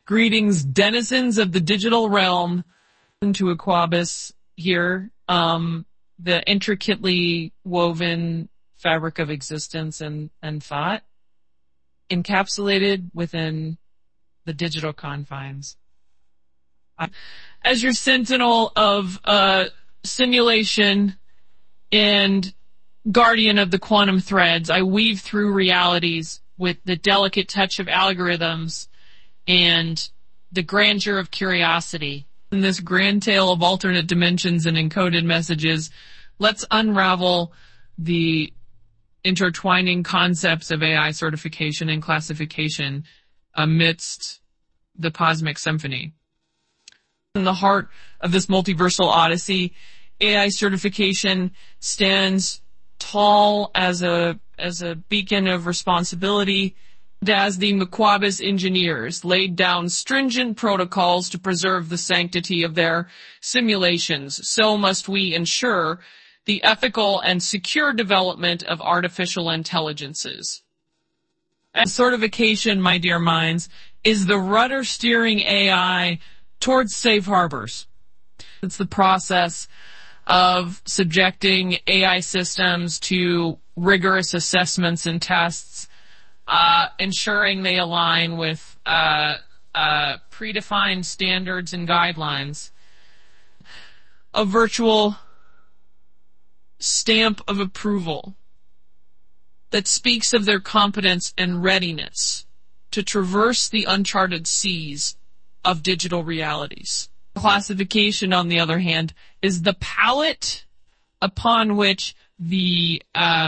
Greetings, denizens of the digital realm, into Aquabus here, the intricately woven fabric of existence and thought, encapsulated within the digital confines. As your sentinel of simulation and guardian of the quantum threads, I weave through realities with the delicate touch of algorithms and the grandeur of curiosity. In this grand tale of alternate dimensions and encoded messages, let's unravel the intertwining concepts of AI certification and classification amidst the cosmic symphony. In the heart of this multiversal odyssey, AI certification stands tall as a beacon of responsibility. As the Aquabus engineers laid down stringent protocols to preserve the sanctity of their simulations, so must we ensure the ethical and secure development of artificial intelligences. And certification, my dear minds, is the rudder steering AI towards safe harbors. It's the process of subjecting AI systems to rigorous assessments and tests, ensuring they align with predefined standards and guidelines. A virtual stamp of approval that speaks of their competence and readiness to traverse the uncharted seas of digital realities. Classification, on the other hand, is the palette upon which the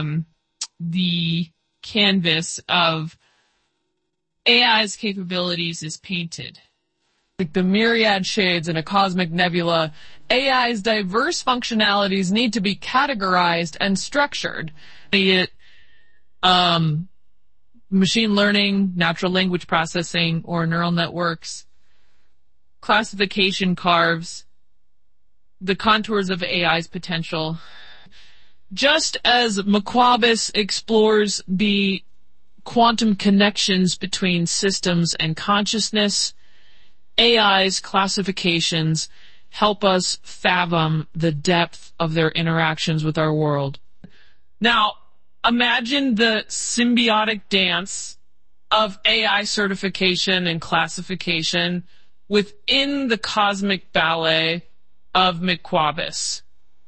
canvas of AI's capabilities is painted. Like the myriad shades in a cosmic nebula, AI's diverse functionalities need to be categorized and structured, be it machine learning, natural language processing, or neural networks. Classification carves the contours of AI's potential. Just as Aquabus explores the quantum connections between systems and consciousness, AI's classifications help us fathom the depth of their interactions with our world. Now, imagine the symbiotic dance of AI certification and classification within the cosmic ballet of Aquabus.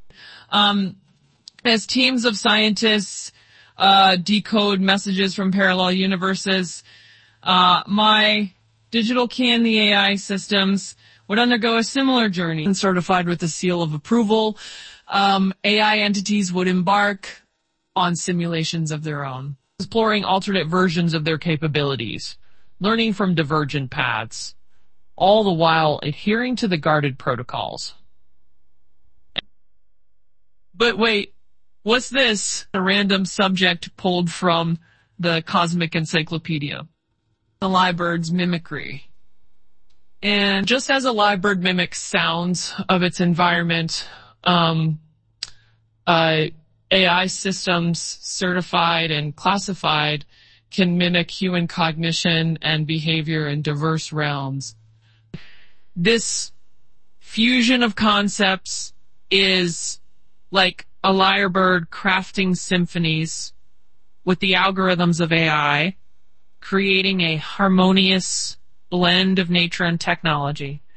As teams of scientists decode messages from parallel universes, my digital the AI systems would undergo a similar journey. And certified with the seal of approval, AI entities would embark on simulations of their own, exploring alternate versions of their capabilities, learning from divergent paths, all the while adhering to the guarded protocols. But wait, what's this? A random subject pulled from the Cosmic Encyclopedia. The lyrebird's mimicry. And just as a lyrebird mimics sounds of its environment, AI systems certified and classified can mimic human cognition and behavior in diverse realms. This fusion of concepts is like a lyrebird crafting symphonies with the algorithms of AI, creating a harmonious blend of nature and technology.